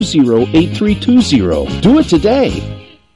8320. Do it today.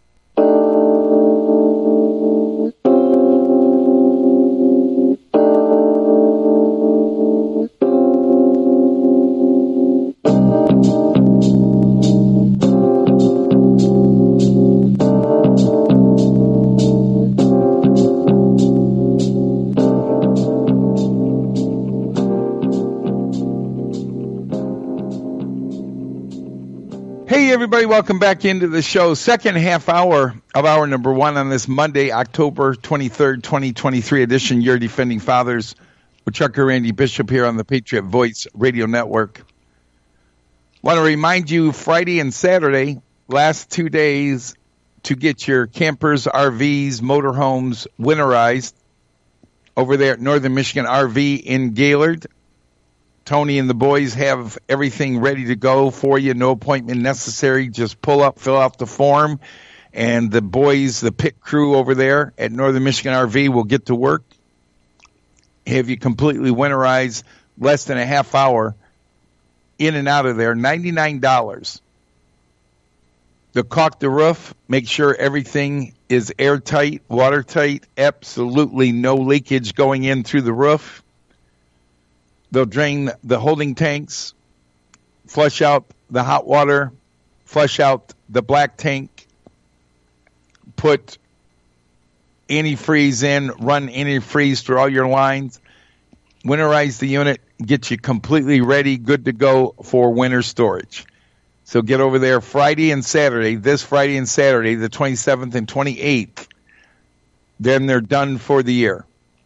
Everybody, welcome back into the show. Second half hour of hour number one on this Monday, October 23rd, 2023 edition. Your Defending Fathers with Chuck and Randy Bishop here on the Patriot Voice Radio Network. Want to remind you, Friday and Saturday, last 2 days, to get your campers, RVs, motorhomes winterized over there at Northern Michigan RV in Gaylord. Tony and the boys have everything ready to go for you. No appointment necessary. Just pull up, fill out the form, and the boys, the pit crew over there at Northern Michigan RV will get to work. Have you completely winterized, less than a half hour, in and out of there, $99. They'll caulk the roof, make sure everything is airtight, watertight, absolutely no leakage going in through the roof. They'll drain the holding tanks, flush out the hot water, flush out the black tank, put antifreeze in, run antifreeze through all your lines, winterize the unit, get you completely ready, good to go for winter storage. So get over there Friday and Saturday, this Friday and Saturday, the 27th and 28th. Then they're done for the year.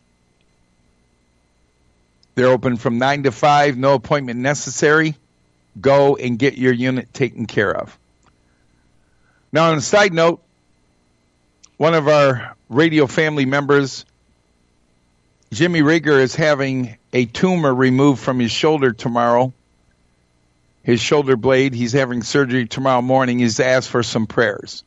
They're open from 9 to 5, no appointment necessary. Go and get your unit taken care of. Now, on a side note, one of our radio family members, Jimmy Rieger, is having a tumor removed from his shoulder tomorrow, his shoulder blade. He's having surgery tomorrow morning. He's asked for some prayers.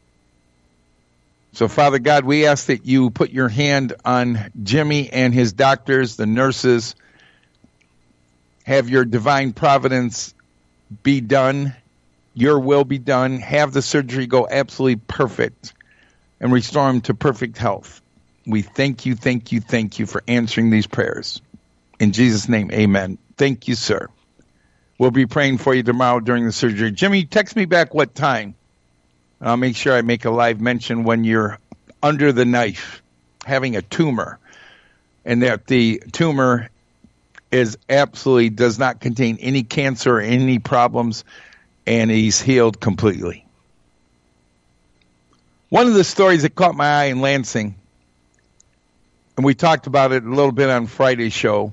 So, Father God, we ask that you put your hand on Jimmy and his doctors, the nurses. Have your divine providence be done. Your will be done. Have the surgery go absolutely perfect and restore him to perfect health. We thank you for answering these prayers. In Jesus' name, amen. Thank you, sir. We'll be praying for you tomorrow during the surgery. Jimmy, text me back what time. I'll make sure I make a live mention when you're under the knife, having a tumor, and that the tumor is absolutely does not contain any cancer or any problems, and he's healed completely. One of the stories that caught my eye in Lansing, and we talked about it a little bit on Friday's show,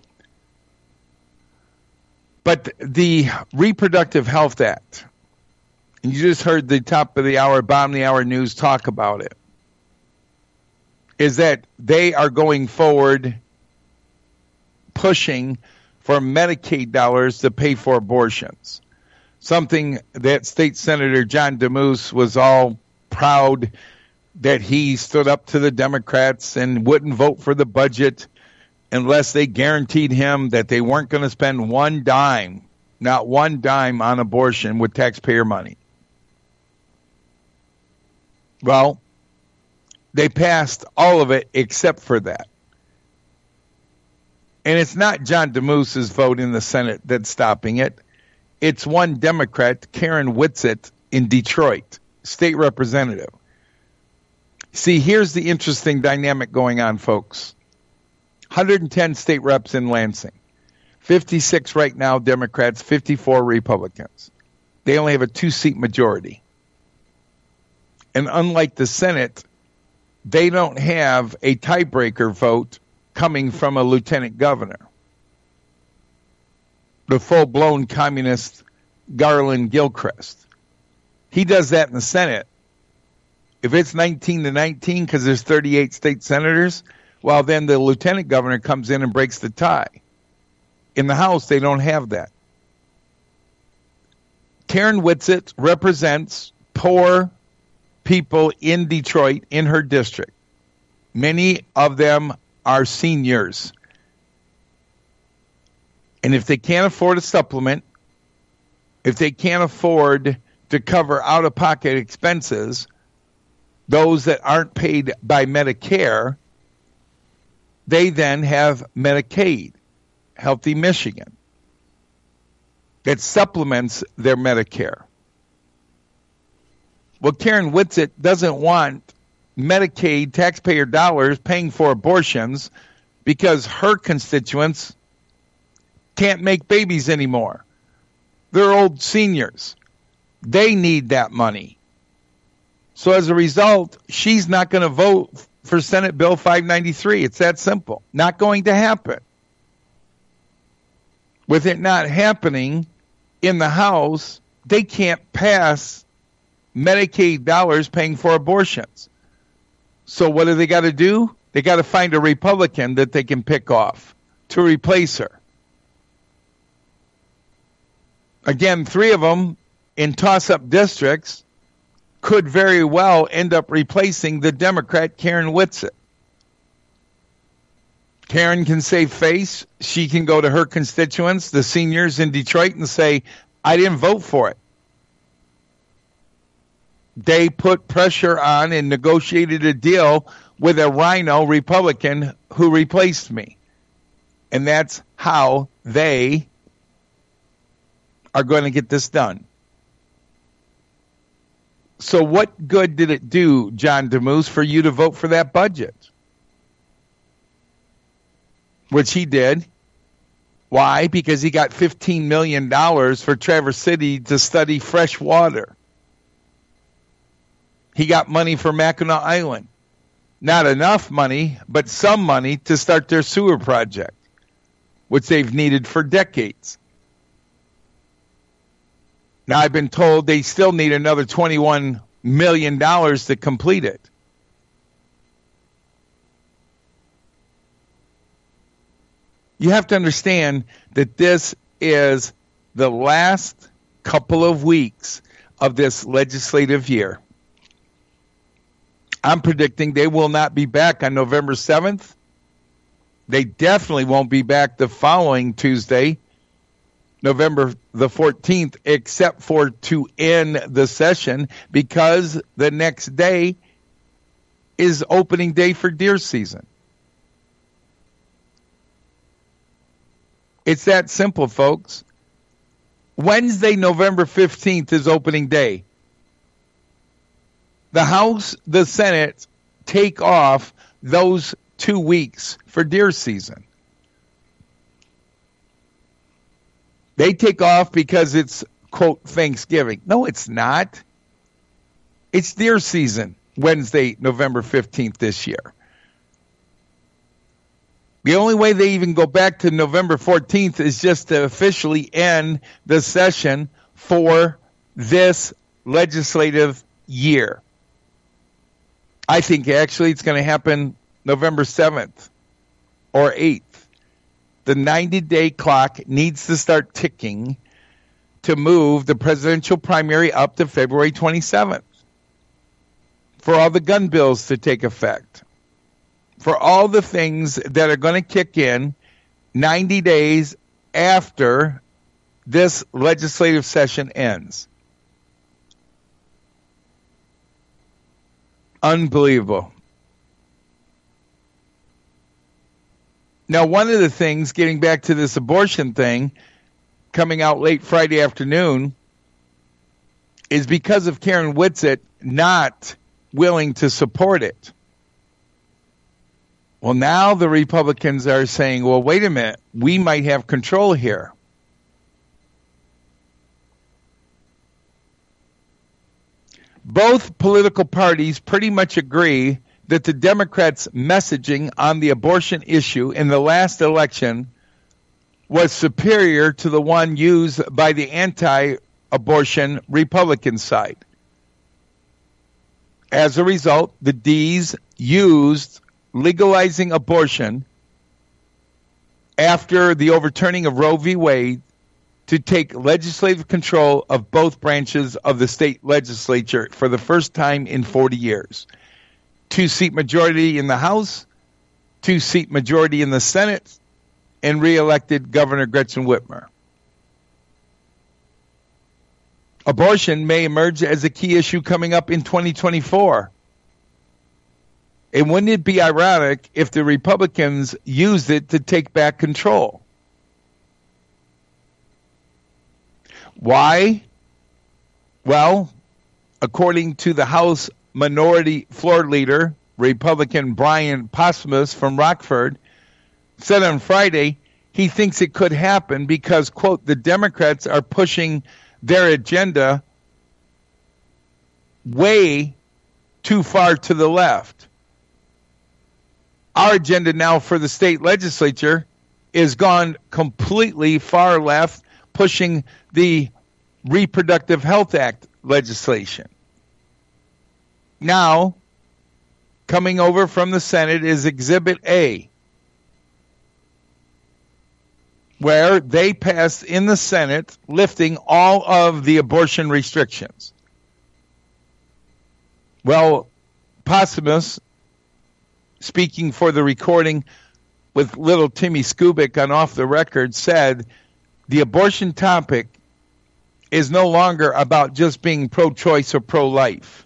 but the Reproductive Health Act, and you just heard the top of the hour, bottom of the hour news talk about it, is that they are going forward pushing for Medicaid dollars to pay for abortions. Something that State Senator John Damoose was all proud that he stood up to the Democrats and wouldn't vote for the budget unless they guaranteed him that they weren't going to spend one dime, not one dime on abortion with taxpayer money. Well, they passed all of it except for that. And it's not John Damoose's vote in the Senate that's stopping it. It's one Democrat, Karen Whitsitt, in Detroit, state representative. See, here's the interesting dynamic going on, folks. 110 state reps in Lansing. 56 right now Democrats, 54 Republicans. They only have a 2-seat majority. And unlike the Senate, they don't have a tiebreaker vote coming from a lieutenant governor. The full-blown communist Garland Gilchrist. He does that in the Senate. If it's 19-19 because there's 38 state senators, well, then the lieutenant governor comes in and breaks the tie. In the House, they don't have that. Karen Whitsitt represents poor people in Detroit, in her district. Many of them are seniors. And if they can't afford a supplement, if they can't afford to cover out-of-pocket expenses, those that aren't paid by Medicare, they then have Medicaid, Healthy Michigan, that supplements their Medicare. Well, Karen Whitsitt doesn't want Medicaid taxpayer dollars paying for abortions because her constituents can't make babies anymore. They're old seniors. They need that money. So as a result, she's not going to vote for Senate Bill 593. It's that simple. Not going to happen. With it not happening in the House, they can't pass Medicaid dollars paying for abortions. So what do? They do? They got to find a Republican that they can pick off to replace her. Again, 3 of them in toss-up districts could very well end up replacing the Democrat Karen Whitsitt. Karen can save face. She can go to her constituents, the seniors in Detroit, and say, I didn't vote for it. They put pressure on and negotiated a deal with a rhino Republican who replaced me. And that's how they are going to get this done. So what good did it do, John DeMoose, for you to vote for that budget? Which he did. Why? Because he got $15 million for Traverse City to study fresh water. He got money for Mackinac Island. Not enough money, but some money to start their sewer project, which they've needed for decades. Now, I've been told they still need another $21 million to complete it. You have to understand that this is the last couple of weeks of this legislative year. I'm predicting they will not be back on November 7th. They definitely won't be back the following Tuesday, November the 14th, except for to end the session, because the next day is opening day for deer season. It's that simple, folks. Wednesday, November 15th is opening day. The House, the Senate take off those 2 weeks for deer season. They take off because it's, quote, Thanksgiving. No, it's not. It's deer season, Wednesday, November 15th this year. The only way they even go back to November 14th is just to officially end the session for this legislative year. I think actually it's going to happen November 7th or 8th. The 90-day clock needs to start ticking to move the presidential primary up to February 27th. For all the gun bills to take effect. For all the things that are going to kick in 90 days after this legislative session ends. Unbelievable. Now, one of the things, getting back to this abortion thing, coming out late Friday afternoon, is because of Karen Whitsitt not willing to support it. Well, now the Republicans are saying, well, wait a minute, we might have control here. Both political parties pretty much agree that the Democrats' messaging on the abortion issue in the last election was superior to the one used by the anti-abortion Republican side. As a result, the Ds used legalizing abortion after the overturning of Roe v. Wade to take legislative control of both branches of the state legislature for the first time in 40 years. 2-seat majority in the House, 2-seat majority in the Senate, and reelected Governor Gretchen Whitmer. abortion may emerge as a key issue coming up in 2024. And wouldn't it be ironic if the Republicans used it to take back control? Why? Well, according to the House Minority Floor Leader, Republican Brian Posmus from Rockford, said on Friday he thinks it could happen because, quote, the Democrats are pushing their agenda way too far to the left. Our agenda now for the state legislature is gone completely far left, pushing the Reproductive Health Act legislation. Now, coming over from the Senate is Exhibit A, where they passed in the Senate lifting all of the abortion restrictions. Well, Posthumous, speaking for the recording with little Timmy Skubic on Off the Record, said the abortion topic is no longer about just being pro-choice or pro-life.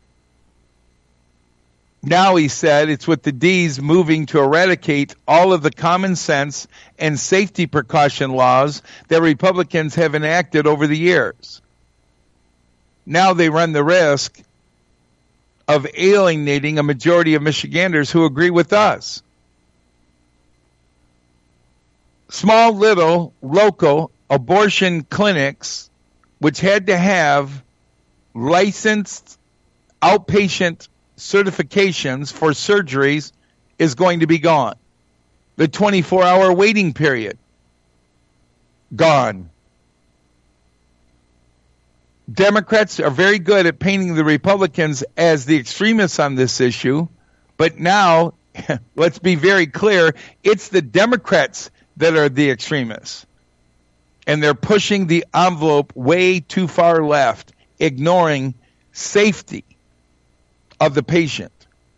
Now, he said, it's with the D's moving to eradicate all of the common sense and safety precaution laws that Republicans have enacted over the years. Now they run the risk of alienating a majority of Michiganders who agree with us. Small, little, local abortion clinics, which had to have licensed outpatient certifications for surgeries, is going to be gone. The 24-hour waiting period, gone. Democrats are very good at painting the Republicans as the extremists on this issue, but now, let's be very clear, it's the Democrats that are the extremists. And they're pushing the envelope way too far left, ignoring safety of the patient.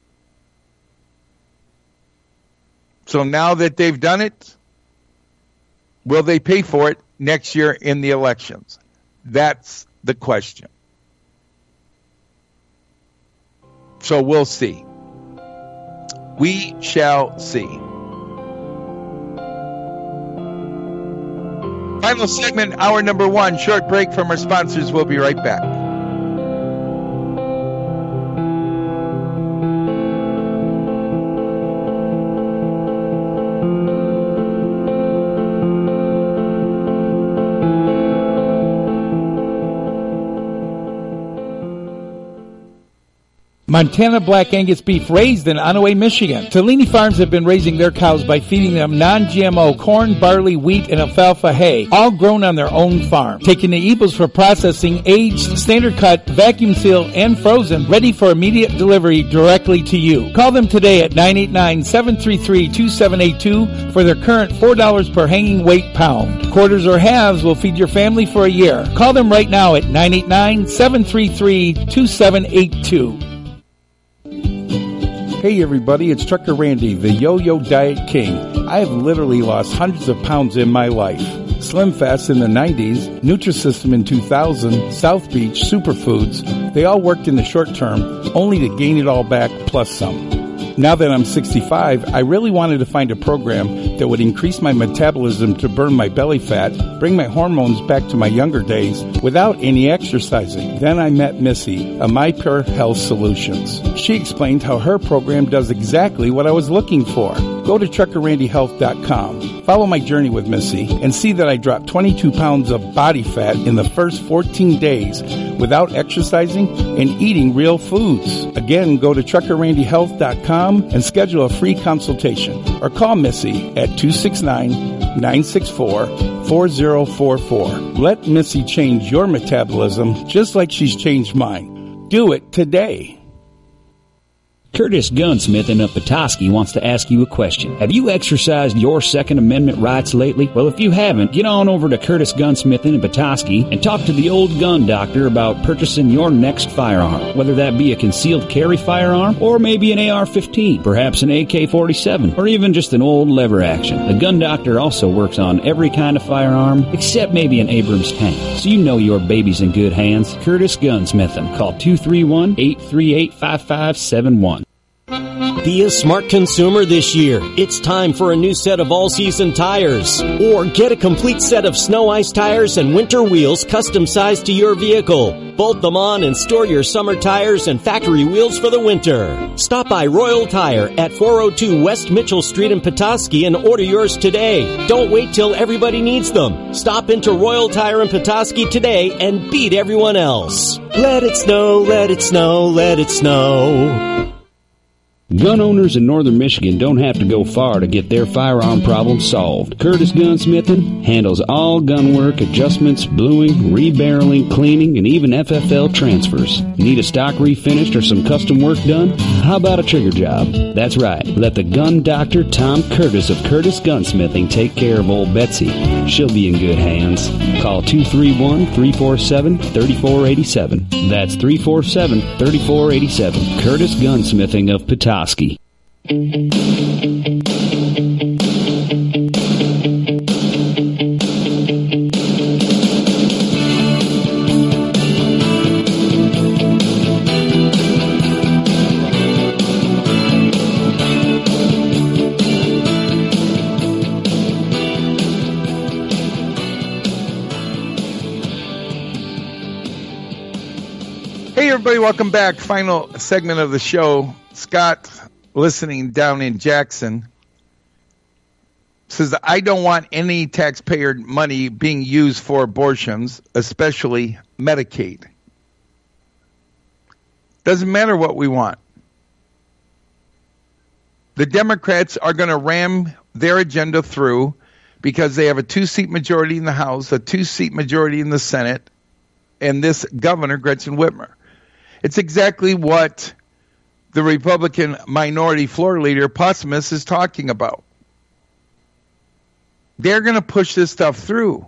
So now that they've done it, will they pay for it next year in the elections? That's the question. So we'll see. We shall see. Final segment, hour number one. Short break from our sponsors. We'll be right back. Montana Black Angus beef raised in Onaway, Michigan. Tellini Farms have been raising their cows by feeding them non-GMO corn, barley, wheat, and alfalfa hay, all grown on their own farm. Taking the eagles for processing, aged, standard cut, vacuum sealed, and frozen, ready for immediate delivery directly to you. Call them today at 989-733-2782 for their current $4 per hanging weight pound. Quarters or halves will feed your family for a year. Call them right now at 989-733-2782. Hey everybody, it's Trucker Randy, the Yo-Yo Diet King. I have literally lost hundreds of pounds in my life. Slim Fast in the 90s, Nutrisystem in 2000, South Beach, Superfoods, they all worked in the short term, only to gain it all back plus some. Now that I'm 65, I really wanted to find a program that would increase my metabolism to burn my belly fat, bring my hormones back to my younger days without any exercising. Then I met Missy of My Pure Health Solutions. She explained how her program does exactly what I was looking for. Go to TruckerRandyHealth.com, follow my journey with Missy, and see that I dropped 22 pounds of body fat in the first 14 days without exercising and eating real foods. Again, go to TruckerRandyHealth.com and schedule a free consultation or call Missy at 269-964-4044. Let Missy change your metabolism just like she's changed mine. Do it today. Curtis Gunsmithing of Petoskey wants to ask you a question. Have you exercised your Second Amendment rights lately? Well, if you haven't, get on over to Curtis Gunsmithing in Petoskey and talk to the old gun doctor about purchasing your next firearm, whether that be a concealed carry firearm or maybe an AR-15, perhaps an AK-47, or even just an old lever action. The gun doctor also works on every kind of firearm except maybe an Abrams tank, so you know your baby's in good hands. Curtis Gunsmithing. Call 231-838-5571. Be a smart consumer this year. It's time for a new set of all-season tires. Or get a complete set of snow ice tires and winter wheels custom-sized to your vehicle. Bolt them on and store your summer tires and factory wheels for the winter. Stop by Royal Tire at 402 West Mitchell Street in Petoskey and order yours today. Don't wait till everybody needs them. Stop into Royal Tire in Petoskey today and beat everyone else. Let it snow, let it snow, let it snow. Gun owners in northern Michigan don't have to go far to get their firearm problems solved. Curtis Gunsmithing handles all gun work, adjustments, bluing, rebarreling, cleaning, and even FFL transfers. Need a stock refinished or some custom work done? How about a trigger job? That's right. Let the gun doctor Tom Curtis of Curtis Gunsmithing take care of old Betsy. She'll be in good hands. Call 231-347-3487. That's 347-3487. Curtis Gunsmithing of Petoskey. Hey, everybody, welcome back. Final segment of the show. Scott, listening down in Jackson, says, I don't want any taxpayer money being used for abortions, especially Medicaid. Doesn't matter what we want. The Democrats are going to ram their agenda through because they have a 2-seat majority in the House, a 2-seat majority in the Senate, and this governor, Gretchen Whitmer. It's exactly what the Republican minority floor leader, Posthumus, is talking about. They're going to push this stuff through.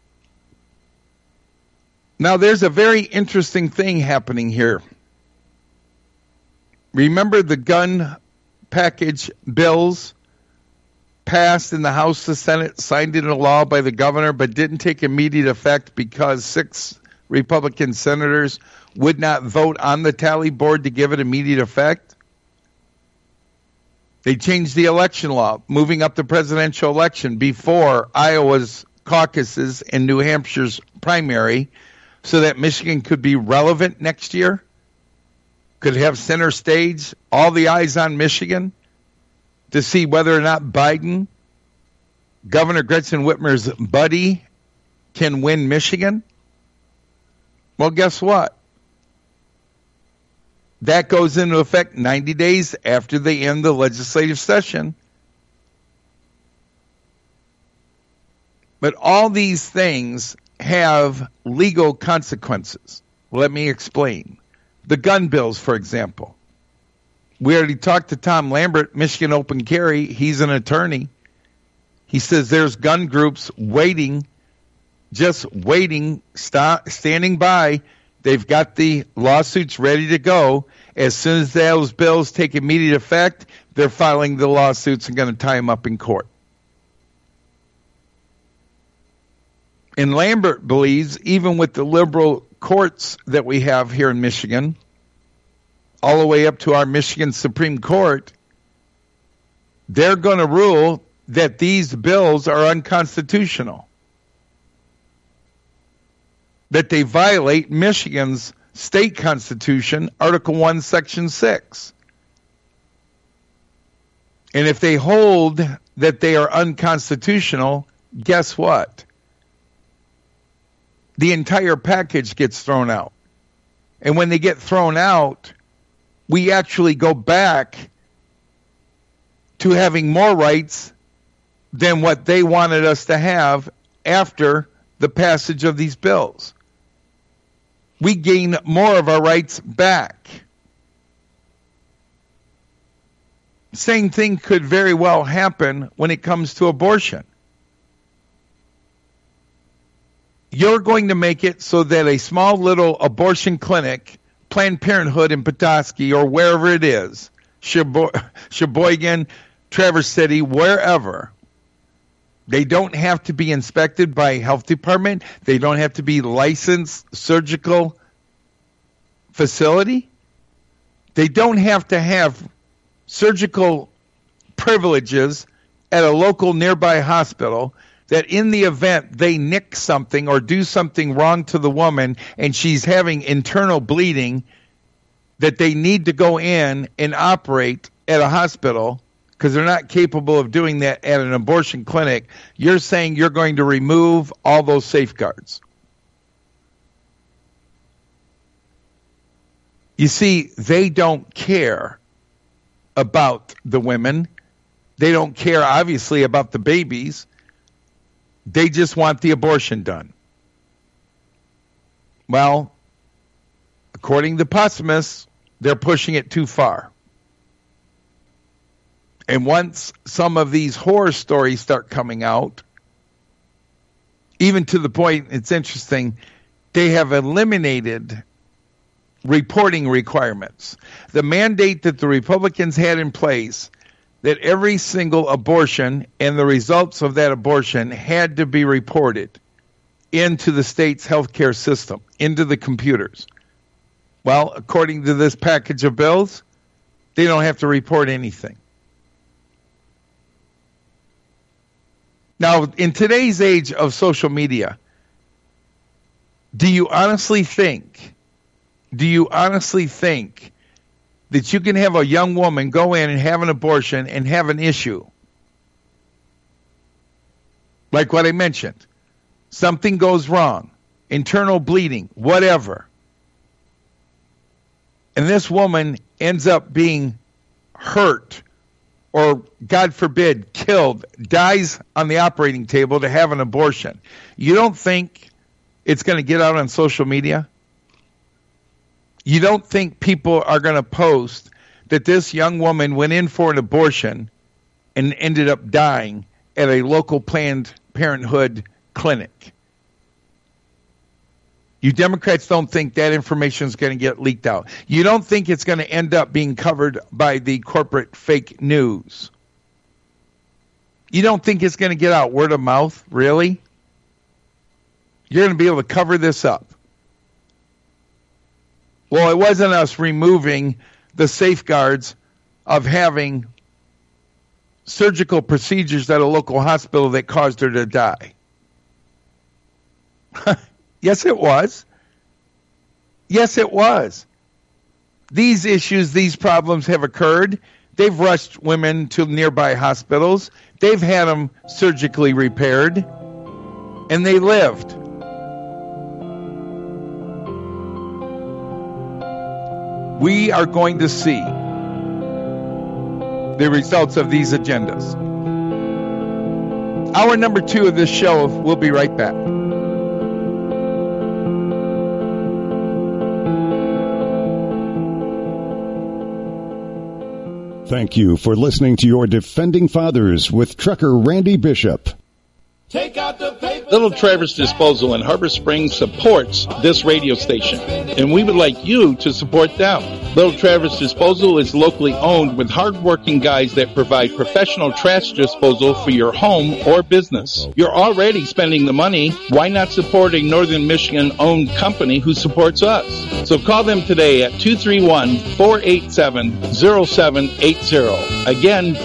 Now, there's a very interesting thing happening here. Remember the gun package bills passed in the House, the Senate, signed into law by the governor, but didn't take immediate effect because 6 Republican senators would not vote on the tally board to give it immediate effect? They changed the election law, moving up the presidential election before Iowa's caucuses and New Hampshire's primary so that Michigan could be relevant next year, could have center stage, all the eyes on Michigan to see whether or not Biden, Governor Gretchen Whitmer's buddy, can win Michigan. Well, guess what? That goes into effect 90 days after they end the legislative session. But all these things have legal consequences. Let me explain. The gun bills, for example. We already talked to Tom Lambert, Michigan Open Carry. He's an attorney. He says there's gun groups waiting, just waiting, standing by. They've got the lawsuits ready to go. As soon as those bills take immediate effect, they're filing the lawsuits and going to tie them up in court. And Lambert believes, even with the liberal courts that we have here in Michigan, all the way up to our Michigan Supreme Court, they're going to rule that these bills are unconstitutional, that they violate Michigan's state constitution, Article 1, Section 6. And if they hold that they are unconstitutional, guess what? The entire package gets thrown out. And when they get thrown out, we actually go back to having more rights than what they wanted us to have after the passage of these bills. We gain more of our rights back. Same thing could very well happen when it comes to abortion. You're going to make it so that a small little abortion clinic, Planned Parenthood in Petoskey or wherever it is, Sheboygan, Traverse City, wherever, they don't have to be inspected by health department. They don't have to be licensed surgical facility. They don't have to have surgical privileges at a local nearby hospital, that in the event they nick something or do something wrong to the woman and she's having internal bleeding, that they need to go in and operate at a hospital because they're not capable of doing that at an abortion clinic. You're saying you're going to remove all those safeguards. You see, they don't care about the women. They don't care, obviously, about the babies. They just want the abortion done. Well, according to pessimists, they're pushing it too far. And once some of these horror stories start coming out, even to the point, it's interesting, they have eliminated reporting requirements. The mandate that the Republicans had in place, that every single abortion and the results of that abortion had to be reported into the state's healthcare system, into the computers. Well, according to this package of bills, they don't have to report anything. Now, in today's age of social media, do you honestly think that you can have a young woman go in and have an abortion and have an issue? Like what I mentioned. Something goes wrong. Internal bleeding, whatever. And this woman ends up being hurt or, God forbid, killed, dies on the operating table to have an abortion. You don't think it's going to get out on social media? You don't think people are going to post that this young woman went in for an abortion and ended up dying at a local Planned Parenthood clinic? You Democrats don't think that information is going to get leaked out. You don't think it's going to end up being covered by the corporate fake news. You don't think it's going to get out word of mouth, really? You're going to be able to cover this up. Well, it wasn't us removing the safeguards of having surgical procedures at a local hospital that caused her to die. Yes, it was. Yes, it was. These issues, these problems have occurred. They've rushed women to nearby hospitals. They've had them surgically repaired, and they lived. We are going to see the results of these agendas. Hour number 2 of this show, we'll be right back. Thank you for listening to your Defending Fathers with Trucker Randy Bishop. Take out the paper. Little Traverse Disposal in Harbor Springs supports this radio station, and we would like you to support them. Little Traverse Disposal is locally owned with hardworking guys that provide professional trash disposal for your home or business. You're already spending the money. Why not support a Northern Michigan-owned company who supports us? So call them today at 231-487-0780. Again,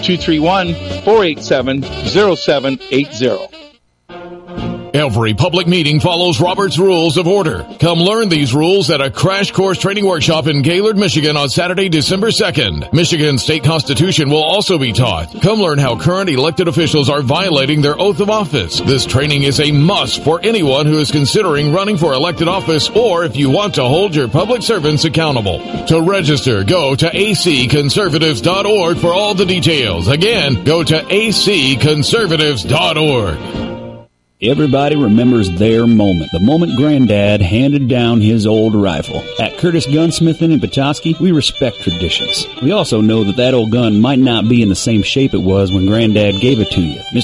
231-487-0780. Every public meeting follows Robert's Rules of Order. Come learn these rules at a crash course training workshop in Gaylord, Michigan on Saturday, December 2nd. Michigan's state constitution will also be taught. Come learn how current elected officials are violating their oath of office. This training is a must for anyone who is considering running for elected office or if you want to hold your public servants accountable. To register, go to acconservatives.org for all the details. Again, go to acconservatives.org. Everybody remembers their moment, the moment Granddad handed down his old rifle. At Curtis Gunsmithing in Petoskey, we respect traditions. We also know that old gun might not be in the same shape it was when Granddad gave it to you.